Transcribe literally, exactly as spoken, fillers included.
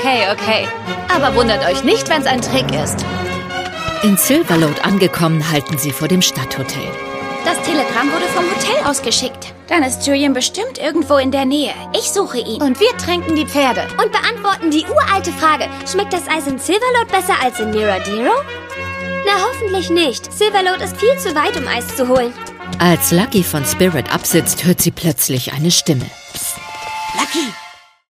Okay, okay. Aber wundert euch nicht, wenn es ein Trick ist. In Silverlode angekommen, halten sie vor dem Stadthotel. Das Telegramm wurde vom Hotel ausgeschickt. Dann ist Julian bestimmt irgendwo in der Nähe. Ich suche ihn. Und wir tränken die Pferde. Und beantworten die uralte Frage. Schmeckt das Eis in Silverlode besser als in Miradero? Na, hoffentlich nicht. Silverlode ist viel zu weit, um Eis zu holen. Als Lucky von Spirit absitzt, hört sie plötzlich eine Stimme.